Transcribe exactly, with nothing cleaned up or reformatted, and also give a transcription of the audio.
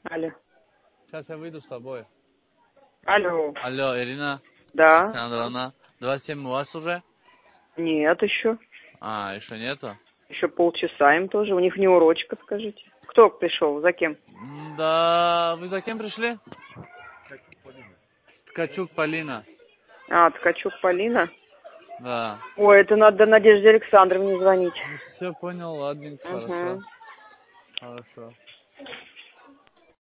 Алло. Сейчас я выйду с тобой. Алло. Алло, Ирина Да. Александровна. двадцать семь у вас уже? Нет, еще. А, еще нету? Еще полчаса им тоже. У них не урочка, скажите. Кто пришел? За кем? Да, вы за кем пришли? Ткачук Полина. А, Ткачук Полина. Да. Ой, это надо Надежде Александровне звонить. Все понял, ладненько, Угу. хорошо. Хорошо.